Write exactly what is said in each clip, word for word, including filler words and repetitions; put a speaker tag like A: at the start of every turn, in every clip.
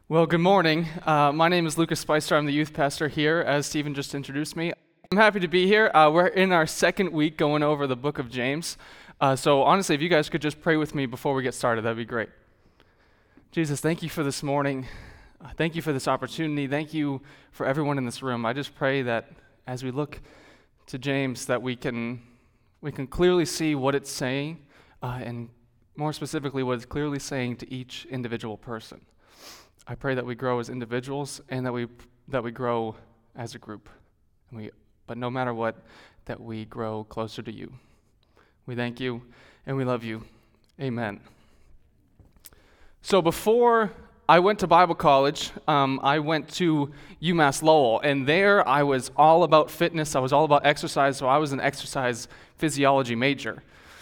A: Well, good morning. Uh, my name is Lucas Spicer. I'm the youth pastor here, as Stephen just introduced me. I'm happy to be here. Uh, we're in our second week going over the book of James. Uh, so honestly, if you guys could just pray with me before we get started, that'd be great. Jesus, thank you for this morning. Uh, thank you for this opportunity. Thank you for everyone in this room. I just pray that as we look to James, that we can we can clearly see what it's saying, uh, and more specifically, what it's clearly saying to each individual person. I pray that we grow as individuals and that we that we grow as a group. And we, but no matter what, that we grow closer to you. We thank you and we love you. Amen. So before I went to Bible college, um, I went to UMass Lowell, and there I was all about fitness. I was all about exercise, so I was an exercise physiology major.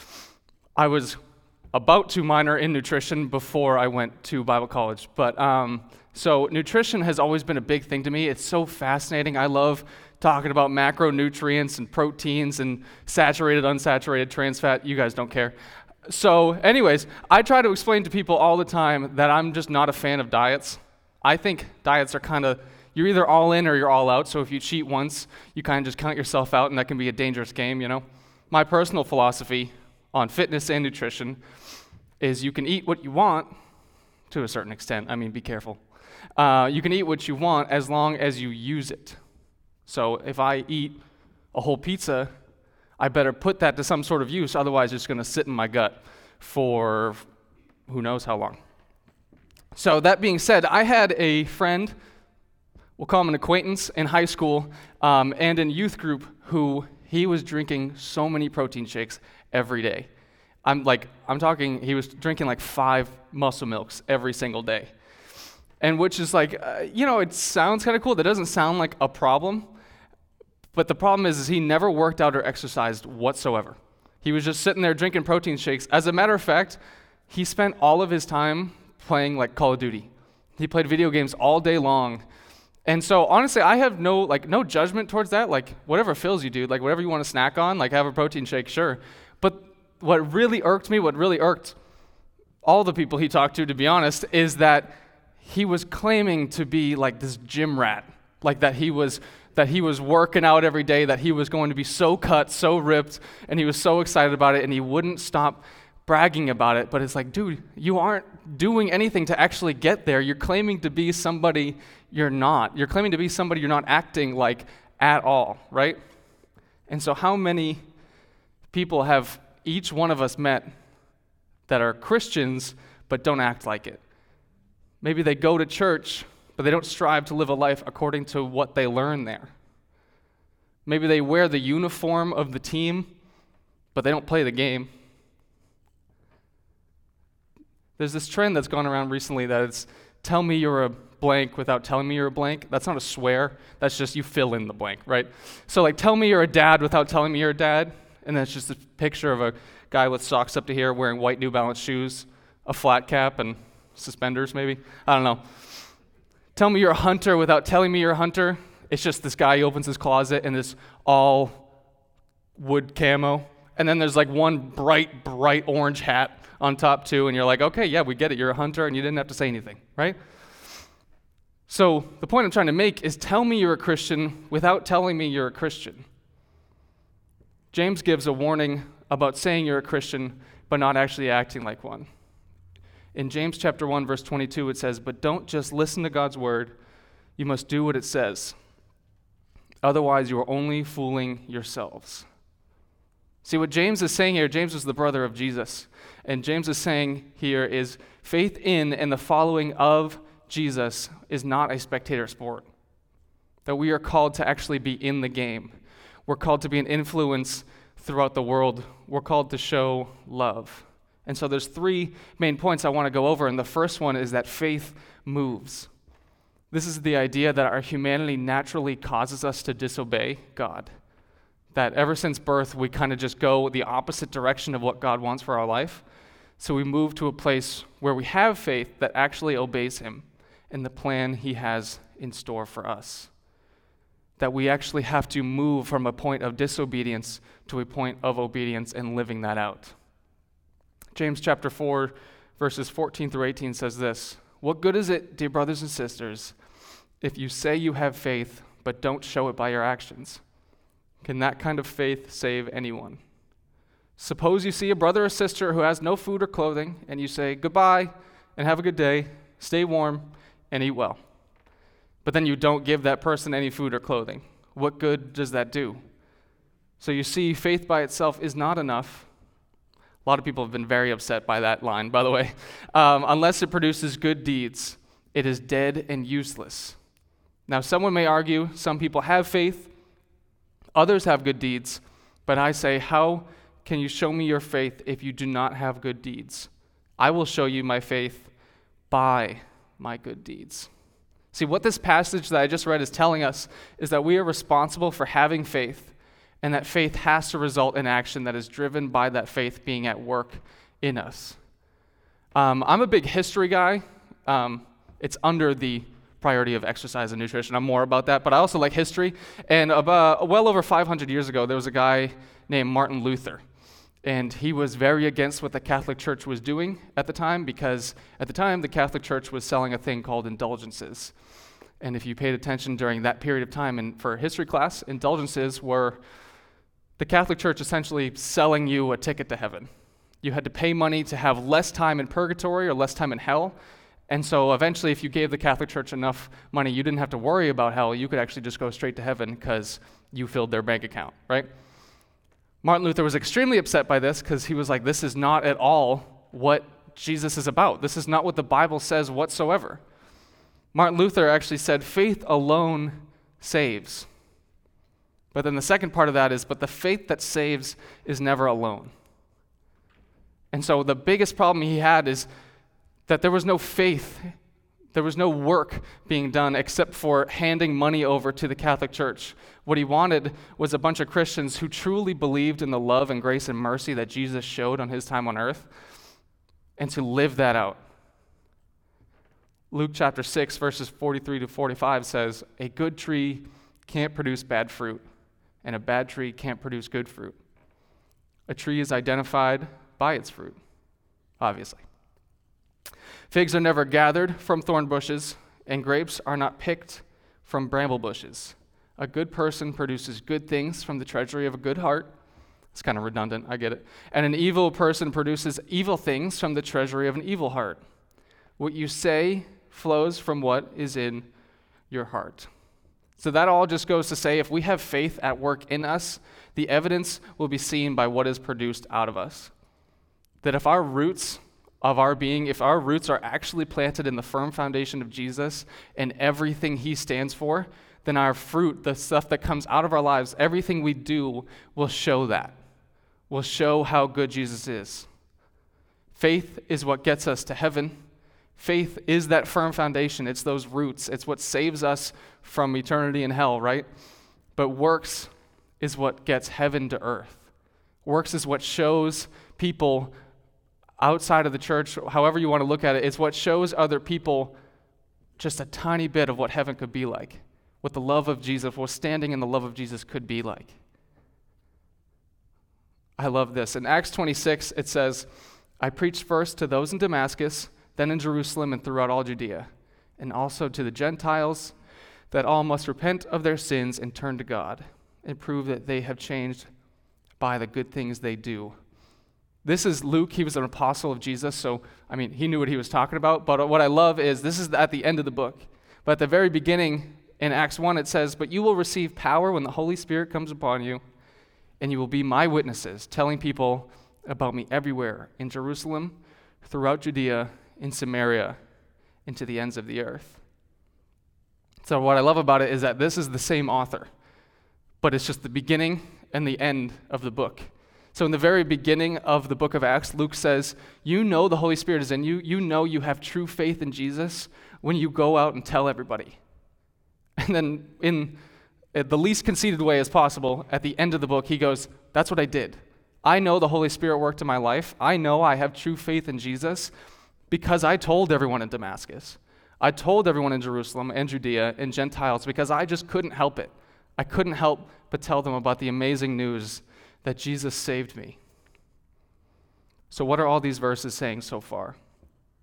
A: I was about to minor in nutrition before I went to Bible college. But um, so nutrition has always been a big thing to me. It's so fascinating. I love talking about macronutrients and proteins and saturated, unsaturated, trans fat. You guys don't care. So anyways, I try to explain to people all the time that I'm just not a fan of diets. I think diets are kind of, you're either all in or you're all out. So if you cheat once, you kind of just count yourself out, and that can be a dangerous game, you know? My personal philosophy on fitness and nutrition is you can eat what you want to a certain extent. I mean, be careful. Uh, you can eat what you want as long as you use it. So if I eat a whole pizza, I better put that to some sort of use, otherwise it's going to sit in my gut for who knows how long. So that being said, I had a friend, we'll call him an acquaintance, in high school um, and in youth group who he was drinking so many protein shakes every day. I'm like, I'm talking, he was drinking like five muscle milks every single day. And which is like, uh, you know, it sounds kind of cool. That doesn't sound like a problem. But the problem is, is he never worked out or exercised whatsoever. He was just sitting there drinking protein shakes. As a matter of fact, he spent all of his time playing like Call of Duty. He played video games all day long. And so honestly, I have no like no judgment towards that. Like whatever fills you, dude. Like whatever you want to snack on, like have a protein shake, sure. But what really irked me, what really irked all the people he talked to, to be honest, is that he was claiming to be like this gym rat, like that he was that he was working out every day, that he was going to be so cut, so ripped, and he was so excited about it, and he wouldn't stop bragging about it. But it's like, dude, you aren't doing anything to actually get there. You're claiming to be somebody you're not. You're claiming to be somebody you're not acting like at all, right? And so how many people have each one of us met that are Christians but don't act like it? Maybe they go to church, but they don't strive to live a life according to what they learn there. Maybe they wear the uniform of the team, but they don't play the game. There's this trend that's gone around recently that it's, tell me you're a blank without telling me you're a blank. That's not a swear. That's just you fill in the blank, right? So like, tell me you're a dad without telling me you're a dad. And then it's just a picture of a guy with socks up to here wearing white New Balance shoes, a flat cap, and suspenders maybe. I don't know. Tell me you're a hunter without telling me you're a hunter. It's just this guy, he opens his closet and this all wood camo. And then there's like one bright, bright orange hat on top too. And you're like, okay, yeah, we get it. You're a hunter and you didn't have to say anything, right? So the point I'm trying to make is tell me you're a Christian without telling me you're a Christian. James gives a warning about saying you're a Christian, but not actually acting like one. In James chapter one, verse twenty-two, it says, but don't just listen to God's word, you must do what it says. Otherwise, you are only fooling yourselves. See, what James is saying here, James is the brother of Jesus, and James is saying here is faith in and the following of Jesus is not a spectator sport. That we are called to actually be in the game. We're called to be an influence throughout the world. We're called to show love. And so there's three main points I want to go over, and the first one is that faith moves. This is the idea that our humanity naturally causes us to disobey God. That ever since birth, we kind of just go the opposite direction of what God wants for our life. So we move to a place where we have faith that actually obeys Him and the plan He has in store for us. That we actually have to move from a point of disobedience to a point of obedience and living that out. James chapter four, verses fourteen through eighteen says this, "What good is it, dear brothers and sisters, if you say you have faith but don't show it by your actions? Can that kind of faith save anyone? Suppose you see a brother or sister who has no food or clothing, and you say, 'Goodbye, and have a good day, stay warm, and eat well.' But then you don't give that person any food or clothing. What good does that do?" So you see, faith by itself is not enough. A lot of people have been very upset by that line, by the way. Um, unless it produces good deeds, it is dead and useless. Now, someone may argue some people have faith, others have good deeds, but I say, how can you show me your faith if you do not have good deeds? I will show you my faith by my good deeds. See, what this passage that I just read is telling us is that we are responsible for having faith, and that faith has to result in action that is driven by that faith being at work in us. Um, I'm a big history guy. Um, it's under the priority of exercise and nutrition. I'm more about that, but I also like history. And about, well over five hundred years ago, there was a guy named Martin Luther. And he was very against what the Catholic Church was doing at the time, because at the time, the Catholic Church was selling a thing called indulgences. And if you paid attention during that period of time, and for history class, indulgences were the Catholic Church essentially selling you a ticket to heaven. You had to pay money to have less time in purgatory or less time in hell. And so eventually, if you gave the Catholic Church enough money, you didn't have to worry about hell. You could actually just go straight to heaven because you filled their bank account, right? Martin Luther was extremely upset by this because he was like, this is not at all what Jesus is about. This is not what the Bible says whatsoever. Martin Luther actually said, faith alone saves. But then the second part of that is, but the faith that saves is never alone. And so the biggest problem he had is that there was no faith, there was no work being done except for handing money over to the Catholic Church. What he wanted was a bunch of Christians who truly believed in the love and grace and mercy that Jesus showed on his time on earth, and to live that out. Luke chapter six, verses forty-three to forty-five says, "A good tree can't produce bad fruit, and a bad tree can't produce good fruit. A tree is identified by its fruit," obviously. "Figs are never gathered from thorn bushes, and grapes are not picked from bramble bushes. A good person produces good things from the treasury of a good heart." It's kind of redundant, I get it. "And an evil person produces evil things from the treasury of an evil heart. What you say flows from what is in your heart." So that all just goes to say, if we have faith at work in us, the evidence will be seen by what is produced out of us. That if our roots of our being, if our roots are actually planted in the firm foundation of Jesus and everything he stands for, then our fruit, the stuff that comes out of our lives, everything we do will show that, will show how good Jesus is. Faith is what gets us to heaven. Faith is that firm foundation. It's those roots. It's what saves us from eternity in hell, right? But works is what gets heaven to earth. Works is what shows people outside of the church, however you want to look at it, it's what shows other people just a tiny bit of what heaven could be like, what the love of Jesus, what standing in the love of Jesus could be like. I love this. In Acts twenty-six, it says, "I preached first to those in Damascus, then in Jerusalem and throughout all Judea, and also to the Gentiles, that all must repent of their sins and turn to God, and prove that they have changed by the good things they do." This is Luke. He was an apostle of Jesus, so, I mean, he knew what he was talking about. But what I love is, this is at the end of the book. But at the very beginning, in Acts one, it says, "But you will receive power when the Holy Spirit comes upon you, and you will be my witnesses, telling people about me everywhere, in Jerusalem, throughout Judea, in Samaria, and to the ends of the earth." So what I love about it is that this is the same author, but it's just the beginning and the end of the book. So in the very beginning of the book of Acts, Luke says, you know the Holy Spirit is in you. You know you have true faith in Jesus when you go out and tell everybody. And then in the least conceited way as possible, at the end of the book, he goes, that's what I did. I know the Holy Spirit worked in my life. I know I have true faith in Jesus because I told everyone in Damascus. I told everyone in Jerusalem and Judea and Gentiles because I just couldn't help it. I couldn't help but tell them about the amazing news that Jesus saved me. So what are all these verses saying so far?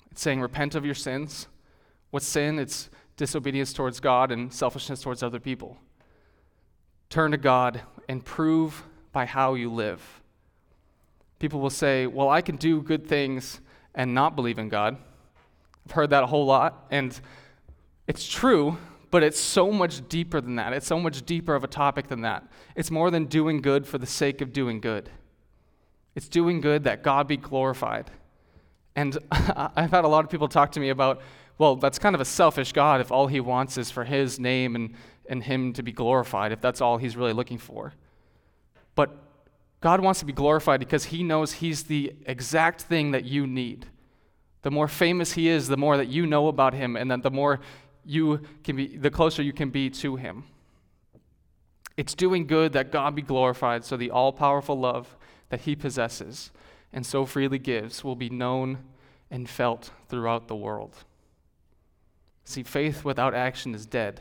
A: It's saying repent of your sins. What's sin? It's disobedience towards God and selfishness towards other people. Turn to God and prove by how you live. People will say, well, I can do good things and not believe in God. I've heard that a whole lot, and it's true, but it's so much deeper than that. It's so much deeper of a topic than that. It's more than doing good for the sake of doing good. It's doing good that God be glorified. And I've had a lot of people talk to me about, well, that's kind of a selfish God if all he wants is for his name and, and him to be glorified, if that's all he's really looking for. But God wants to be glorified because he knows he's the exact thing that you need. The more famous he is, the more that you know about him, and then the more you can be, the closer you can be to him. It's doing good that God be glorified, so the all-powerful love that he possesses and so freely gives will be known and felt throughout the world. See, faith without action is dead.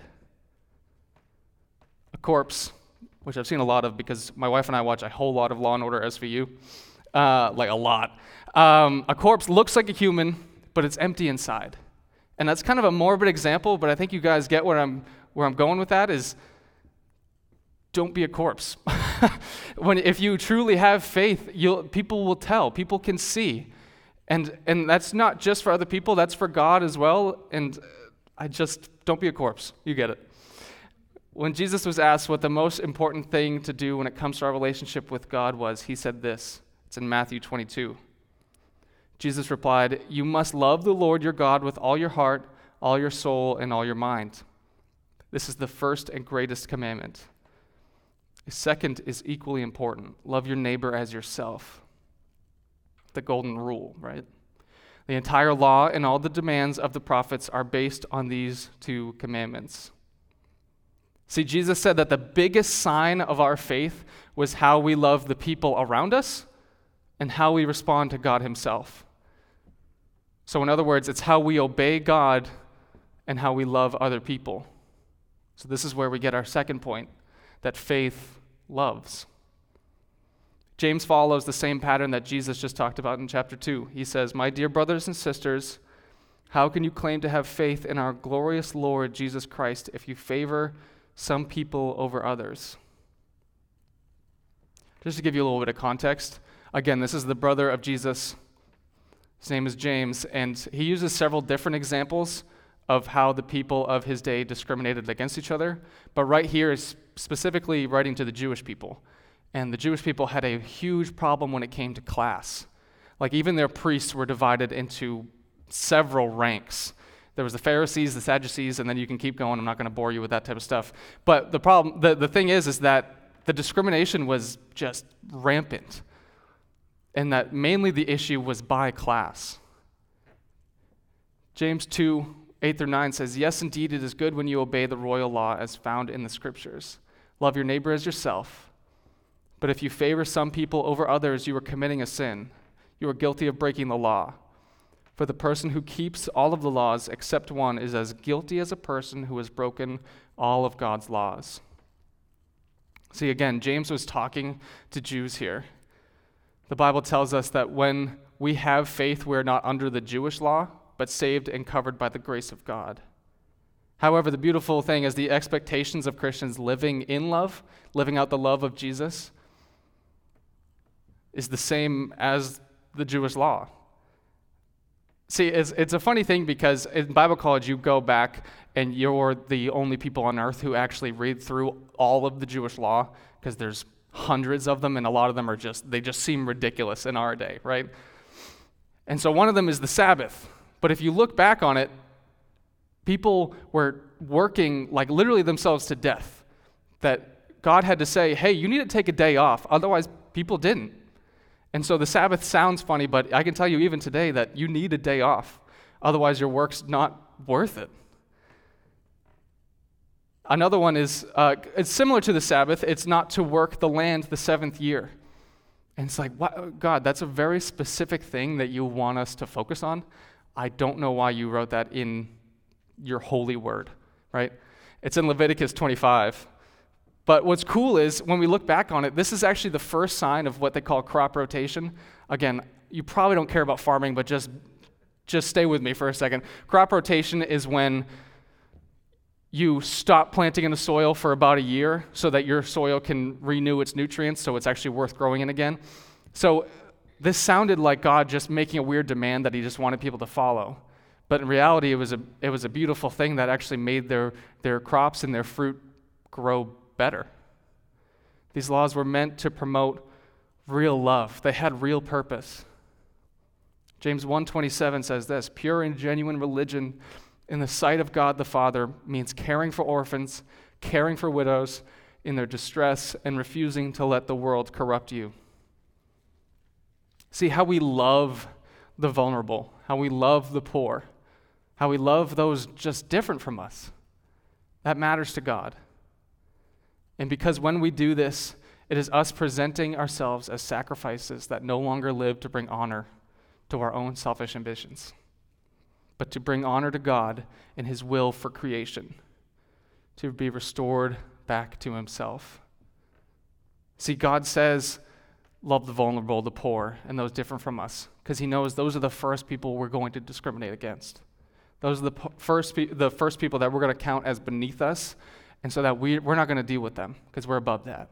A: A corpse, which I've seen a lot of because my wife and I watch a whole lot of Law and Order S V U, uh, like a lot. Um, a corpse looks like a human, but it's empty inside. And that's kind of a morbid example, but I think you guys get where I'm where I'm going with that is don't be a corpse. When if you truly have faith, you'll people will tell, people can see. And and that's not just for other people, that's for God as well. And I just don't be a corpse. You get it. When Jesus was asked what the most important thing to do when it comes to our relationship with God was, he said this. It's in Matthew twenty-two. Jesus replied, "You must love the Lord your God with all your heart, all your soul, and all your mind. This is the first and greatest commandment. The second is equally important. Love your neighbor as yourself." The golden rule, right? The entire law and all the demands of the prophets are based on these two commandments. See, Jesus said that the biggest sign of our faith was how we love the people around us and how we respond to God himself. So in other words, it's how we obey God and how we love other people. So this is where we get our second point, that faith loves. James follows the same pattern that Jesus just talked about in chapter two. He says, "My dear brothers and sisters, how can you claim to have faith in our glorious Lord Jesus Christ if you favor some people over others?" Just to give you a little bit of context, again, this is the brother of Jesus. His name is James, and he uses several different examples of how the people of his day discriminated against each other, but right here is specifically writing to the Jewish people. And the Jewish people had a huge problem when it came to class. Like even their priests were divided into several ranks. There was the Pharisees, the Sadducees, and then you can keep going. I'm not going to bore you with that type of stuff. But the problem, the, the thing is, is that the discrimination was just rampant. And that mainly the issue was by class. James two, eight through nine says, "Yes, indeed, it is good when you obey the royal law as found in the scriptures. Love your neighbor as yourself. But if you favor some people over others, you are committing a sin. You are guilty of breaking the law. For the person who keeps all of the laws except one is as guilty as a person who has broken all of God's laws." See, again, James was talking to Jews here. The Bible tells us that when we have faith, we're not under the Jewish law, but saved and covered by the grace of God. However, the beautiful thing is the expectations of Christians living in love, living out the love of Jesus, is the same as the Jewish law. See, it's, it's a funny thing because in Bible college, you go back and you're the only people on earth who actually read through all of the Jewish law because there's hundreds of them and a lot of them are just, they just seem ridiculous in our day, right? And so one of them is the Sabbath. But if you look back on it, people were working like literally themselves to death. That God had to say, hey, you need to take a day off. Otherwise, people didn't. And so the Sabbath sounds funny, but I can tell you even today that you need a day off. Otherwise, your work's not worth it. Another one is, uh, it's similar to the Sabbath. It's not to work the land the seventh year. And it's like, what? God, that's a very specific thing that you want us to focus on. I don't know why you wrote that in your holy word, right? It's in Leviticus twenty-five. But what's cool is when we look back on it, this is actually the first sign of what they call crop rotation. Again, you probably don't care about farming, but just Just stay with me for a second. Crop rotation is when you stop planting in the soil for about a year so that your soil can renew its nutrients so it's actually worth growing in again. So this sounded like God just making a weird demand that he just wanted people to follow. But in reality, it was a it was a beautiful thing that actually made their, their crops and their fruit grow better. These laws were meant to promote real love. They had real purpose. James one twenty-seven says this, pure and genuine religion in the sight of God the Father means caring for orphans, caring for widows in their distress, and refusing to let the world corrupt you. See how we love the vulnerable, how we love the poor, how we love those just different from us. That matters to God. And because when we do this, it is us presenting ourselves as sacrifices that no longer live to bring honor to our own selfish ambitions, but to bring honor to God and his will for creation, to be restored back to himself. See, God says, love the vulnerable, the poor, and those different from us, because he knows those are the first people we're going to discriminate against. Those are the p- first pe- the first people that we're going to count as beneath us, and so that we, we're not going to deal with them, because we're above that.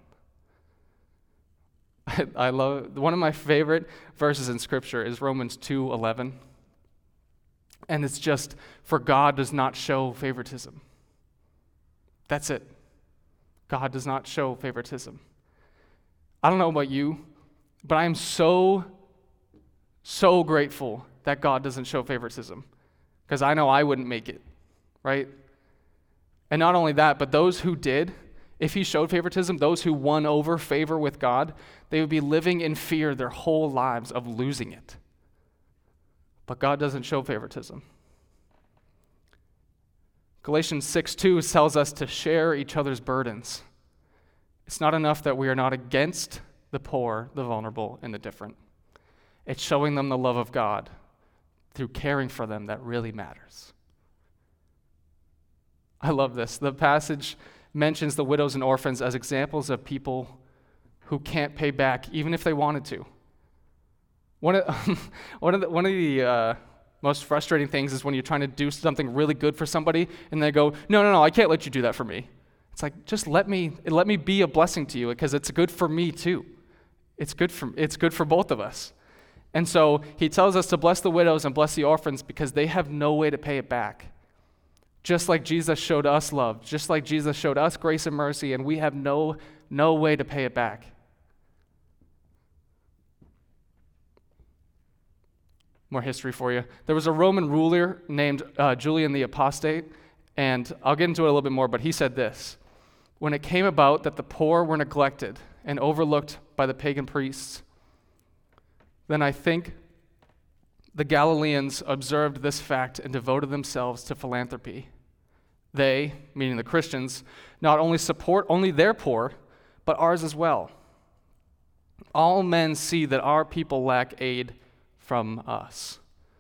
A: I, I love, one of my favorite verses in Scripture is Romans two eleven. And it's just, for God does not show favoritism. That's it. God does not show favoritism. I don't know about you, but I am so, so grateful that God doesn't show favoritism, because I know I wouldn't make it, right? And not only that, but those who did, if he showed favoritism, those who won over favor with God, they would be living in fear their whole lives of losing it. But God doesn't show favoritism. Galatians six two tells us to share each other's burdens. It's not enough that we are not against the poor, the vulnerable, and the different. It's showing them the love of God through caring for them that really matters. I love this. The passage mentions the widows and orphans as examples of people who can't pay back even if they wanted to. One of, one of the, one of the uh, most frustrating things is when you're trying to do something really good for somebody and they go, no, no, no, I can't let you do that for me. It's like, just let me let me be a blessing to you, because it's good for me too. It's good for it's good for both of us. And so he tells us to bless the widows and bless the orphans because they have no way to pay it back. Just like Jesus showed us love, just like Jesus showed us grace and mercy, and we have no no way to pay it back. More history for you. There was a Roman ruler named uh, Julian the Apostate, and I'll get into it a little bit more, but he said this: when it came about that the poor were neglected and overlooked by the pagan priests, then I think the Galileans observed this fact and devoted themselves to philanthropy. They, meaning the Christians, not only support only their poor, but ours as well. All men see that our people lack aid from us.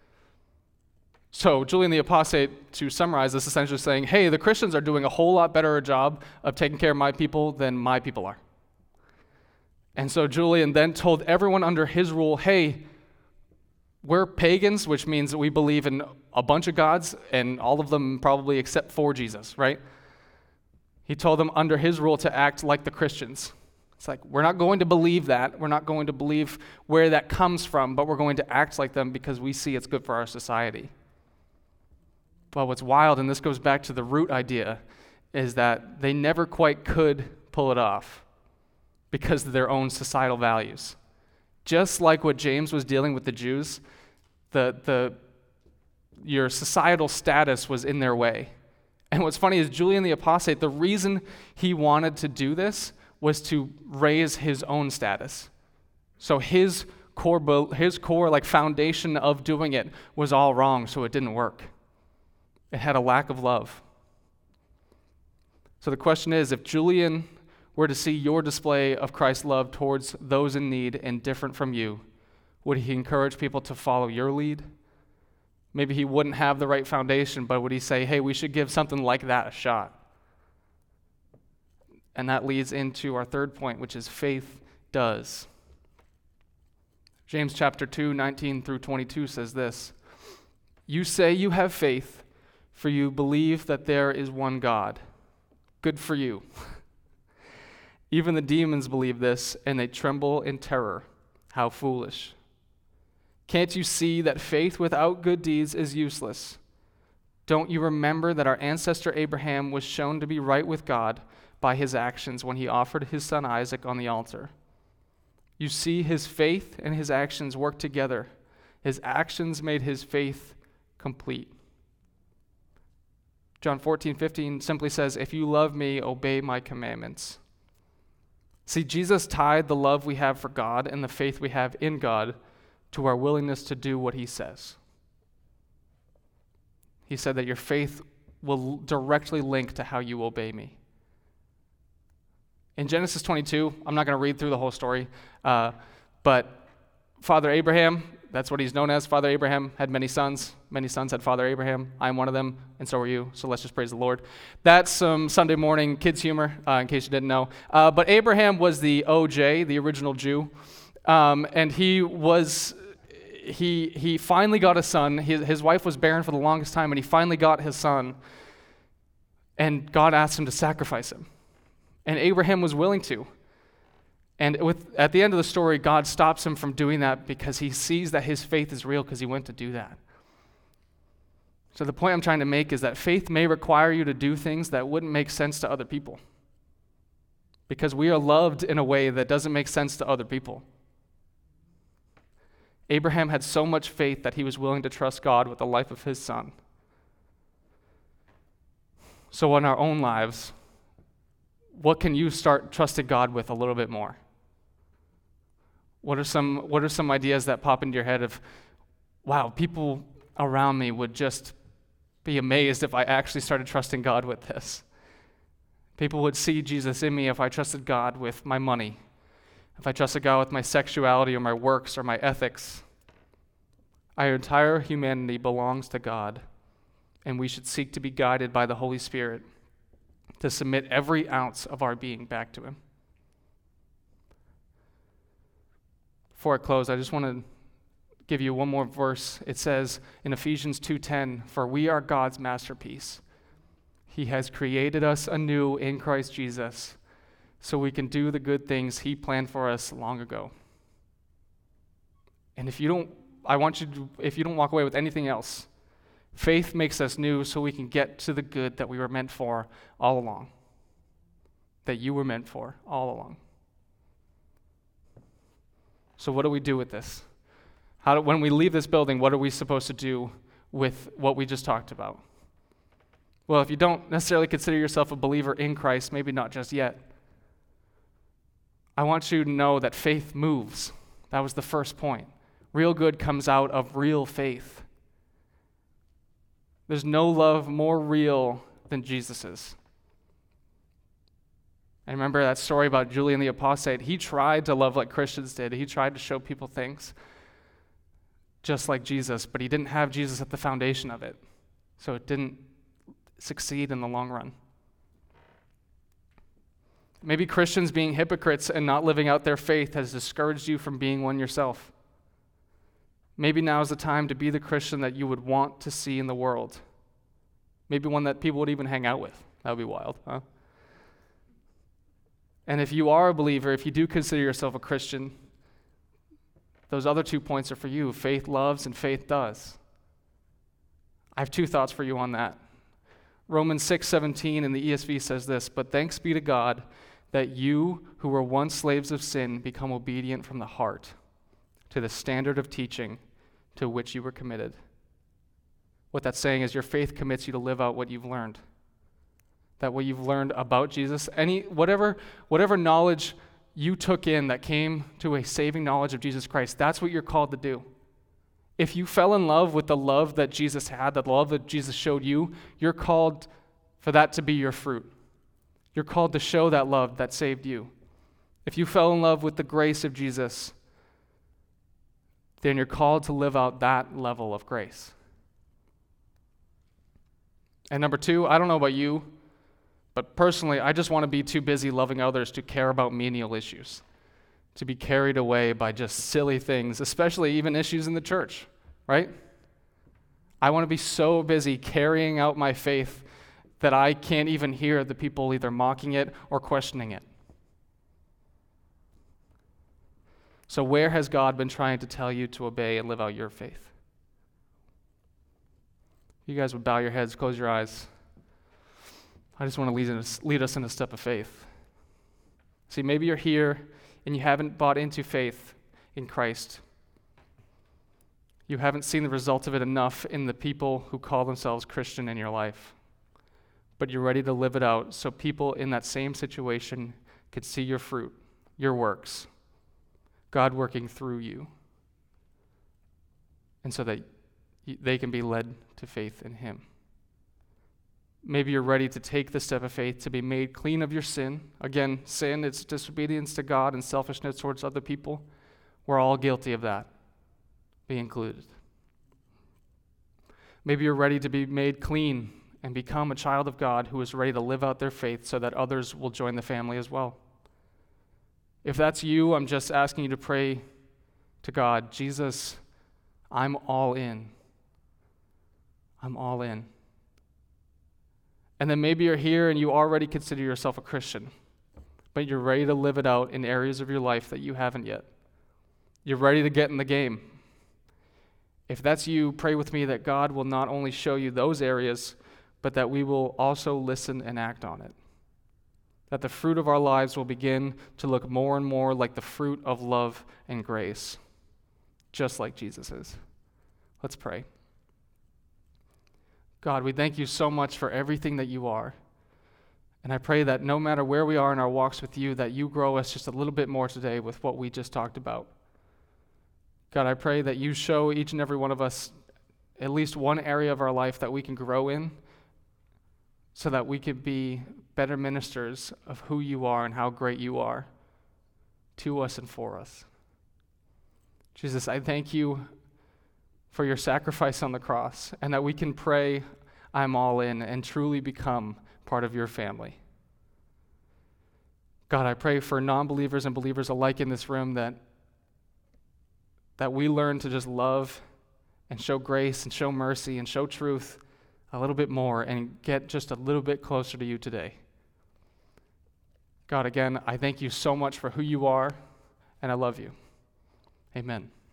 A: So Julian the Apostate, to summarize this, essentially saying, hey, the Christians are doing a whole lot better a job of taking care of my people than my people are. And so Julian then told everyone under his rule, hey, we're pagans, which means that we believe in a bunch of gods, and all of them probably except for Jesus, right? He told them under his rule to act like the Christians. It's like, we're not going to believe that. We're not going to believe where that comes from, but we're going to act like them because we see it's good for our society. But what's wild, and this goes back to the root idea, is that they never quite could pull it off because of their own societal values. Just like what James was dealing with the Jews, the, the, your societal status was in their way. And what's funny is Julian the Apostate, the reason he wanted to do this was to raise his own status. So his core, his core like foundation of doing it was all wrong, so it didn't work. It had a lack of love. So the question is, if Julian were to see your display of Christ's love towards those in need and different from you, would he encourage people to follow your lead? Maybe he wouldn't have the right foundation, but would he say, hey, we should give something like that a shot? And that leads into our third point, which is faith does. James chapter two, nineteen through twenty-two says this: You say you have faith, for you believe that there is one God. Good for you. Even the demons believe this, and they tremble in terror. How foolish. Can't you see that faith without good deeds is useless? Don't you remember that our ancestor Abraham was shown to be right with God by his actions when he offered his son Isaac on the altar? You see, his faith and his actions work together. His actions made his faith complete. John fourteen fifteen simply says, if you love me, obey my commandments. See, Jesus tied the love we have for God and the faith we have in God to our willingness to do what he says. He said that your faith will directly link to how you obey me. In Genesis twenty-two, I'm not going to read through the whole story, uh, but Father Abraham, that's what he's known as. Father Abraham had many sons. Many sons had Father Abraham. I'm one of them, and so are you, so let's just praise the Lord. That's some Sunday morning kids' humor, uh, in case you didn't know. Uh, but Abraham was the O J, the original Jew, um, and he was... He he finally got a son. His, his wife was barren for the longest time, and he finally got his son. And God asked him to sacrifice him. And Abraham was willing to. And with at the end of the story, God stops him from doing that because he sees that his faith is real because he went to do that. So the point I'm trying to make is that faith may require you to do things that wouldn't make sense to other people. Because we are loved in a way that doesn't make sense to other people. Abraham had so much faith that he was willing to trust God with the life of his son. So in our own lives, what can you start trusting God with a little bit more? What are some what are some ideas that pop into your head of, wow, people around me would just be amazed if I actually started trusting God with this. People would see Jesus in me if I trusted God with my money. If I trusted God with my sexuality or my works or my ethics. Our entire humanity belongs to God, and we should seek to be guided by the Holy Spirit to submit every ounce of our being back to him. Before I close, I just want to give you one more verse. It says in Ephesians two ten, "For we are God's masterpiece. He has created us anew in Christ Jesus, so we can do the good things he planned for us long ago." And if you don't, I want you to, if you don't walk away with anything else, faith makes us new so we can get to the good that we were meant for all along. That you were meant for all along. So what do we do with this? How do, when we leave this building, what are we supposed to do with what we just talked about? Well, if you don't necessarily consider yourself a believer in Christ, maybe not just yet, I want you to know that faith moves. That was the first point. Real good comes out of real faith. There's no love more real than Jesus's. I remember that story about Julian the Apostate. He tried to love like Christians did. He tried to show people things just like Jesus, but he didn't have Jesus at the foundation of it. So it didn't succeed in the long run. Maybe Christians being hypocrites and not living out their faith has discouraged you from being one yourself. Maybe now is the time to be the Christian that you would want to see in the world. Maybe one that people would even hang out with. That would be wild, huh? And if you are a believer, if you do consider yourself a Christian, those other two points are for you. Faith loves and faith does. I have two thoughts for you on that. Romans six seventeen in the E S V says this, "But thanks be to God that you who were once slaves of sin become obedient from the heart to the standard of teaching to which you were committed." What that's saying is your faith commits you to live out what you've learned. That what you've learned about Jesus, any whatever whatever knowledge you took in that came to a saving knowledge of Jesus Christ, that's what you're called to do. If you fell in love with the love that Jesus had, the love that Jesus showed you, you're called for that to be your fruit. You're called to show that love that saved you. If you fell in love with the grace of Jesus, then you're called to live out that level of grace. And number two, I don't know about you, but personally, I just want to be too busy loving others to care about menial issues, to be carried away by just silly things, especially even issues in the church, right? I want to be so busy carrying out my faith that I can't even hear the people either mocking it or questioning it. So where has God been trying to tell you to obey and live out your faith? You guys would bow your heads, close your eyes. I just want to lead us, lead us in a step of faith. See, maybe you're here and you haven't bought into faith in Christ. You haven't seen the result of it enough in the people who call themselves Christian in your life. But you're ready to live it out so people in that same situation can see your fruit, your works, God working through you, and so that they can be led to faith in Him. Maybe you're ready to take the step of faith to be made clean of your sin. Again, sin, it's disobedience to God and selfishness towards other people. We're all guilty of that. Be included. Maybe you're ready to be made clean and become a child of God who is ready to live out their faith so that others will join the family as well. If that's you, I'm just asking you to pray to God, Jesus, I'm all in. I'm all in. And then maybe you're here and you already consider yourself a Christian, but you're ready to live it out in areas of your life that you haven't yet. You're ready to get in the game. If that's you, pray with me that God will not only show you those areas, but that we will also listen and act on it. That the fruit of our lives will begin to look more and more like the fruit of love and grace, just like Jesus is. Let's pray. God, we thank you so much for everything that you are. And I pray that no matter where we are in our walks with you, that you grow us just a little bit more today with what we just talked about. God, I pray that you show each and every one of us at least one area of our life that we can grow in so that we could be better ministers of who you are and how great you are to us and for us. Jesus, I thank you for your sacrifice on the cross and that we can pray, I'm all in, and truly become part of your family. God, I pray for non-believers and believers alike in this room that, that we learn to just love and show grace and show mercy and show truth a little bit more and get just a little bit closer to you today. God, again, I thank you so much for who you are, and I love you. Amen.